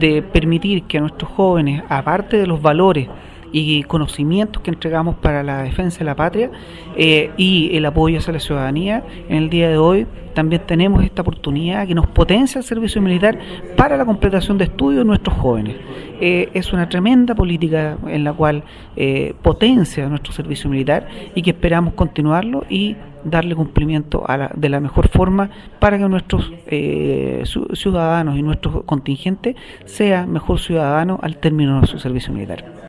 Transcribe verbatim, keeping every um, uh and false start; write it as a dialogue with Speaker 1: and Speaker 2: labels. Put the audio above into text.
Speaker 1: de permitir que a nuestros jóvenes, aparte de los valores y conocimientos que entregamos para la defensa de la patria eh, y el apoyo hacia la ciudadanía, en el día de hoy también tenemos esta oportunidad que nos potencia el servicio militar para la completación de estudios de nuestros jóvenes. Eh, es una tremenda política en la cual eh, potencia nuestro servicio militar y que esperamos continuarlo y darle cumplimiento a la, de la mejor forma para que nuestros eh, ciudadanos y nuestro contingente sea mejor ciudadano al término de su servicio militar.